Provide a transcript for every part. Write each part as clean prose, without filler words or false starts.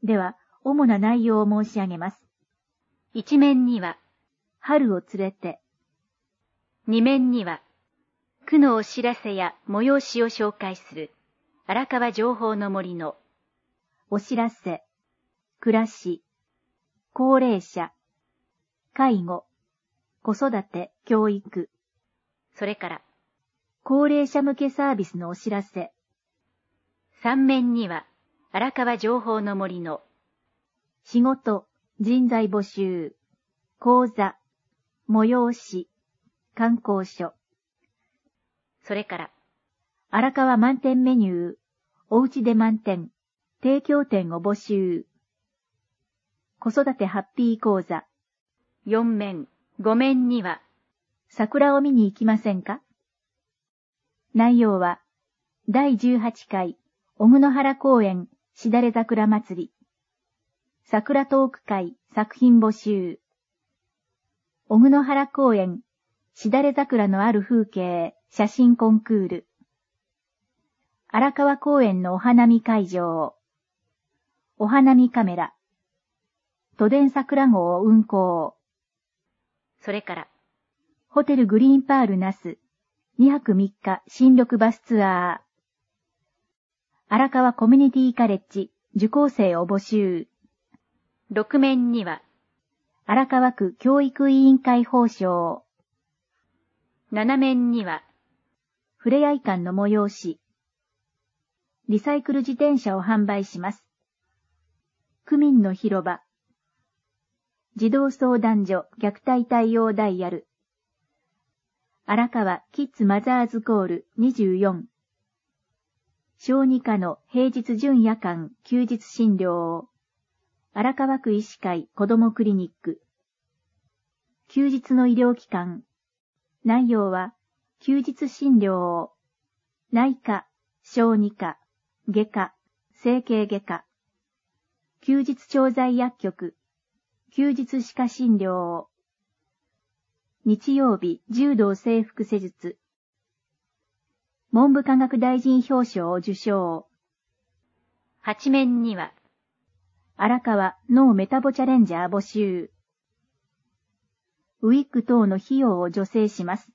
では、主な内容を申し上げます。 一面には、 春を連れて、 二面には、区のお知らせや催しを紹介する、荒川情報の森の、 お知らせ、暮らし、高齢者、介護、子育て、教育、 それから、 高齢者向けサービスのお知らせ。 三面には、荒川情報の森の、 仕事、人材募集、講座、催し、観光所。 それから、 荒川満点メニュー、おうちで満点、提供店を募集。子育てハッピー講座。 四面、五面には、 桜を見に行きませんか？内容は、第18回、小久野原公園しだれ桜祭り。桜トーク会作品募集。小久野原公園しだれ桜のある風景写真コンクール。荒川公園のお花見会場。お花見カメラ。都電桜号運行。 それから、 ホテルグリーンパール那須2泊3日新緑バスツアー。荒川コミュニティカレッジ受講生を募集。 六面には、 荒川区教育委員会報奨。 七面には、 ふれあい館の催し。リサイクル自転車を販売します。区民の広場。児童相談所虐待対応ダイヤル。荒川キッズマザーズコール24。小児科の平日準夜間休日診療。荒川区医師会子どもクリニック。休日の医療機関。内容は、休日診療、内科、小児科、外科、整形外科。休日調剤薬局。休日歯科診療。日曜日、柔道整復施術。文部科学大臣表彰を受賞。 八面には、 荒川脳メタボチャレンジャー募集。ウィッグ等の費用を助成します。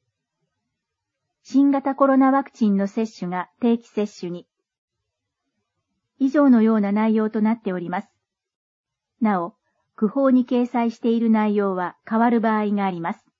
新型コロナワクチンの接種が定期接種に。以上のような内容となっております。なお、区報に掲載している内容は変わる場合があります。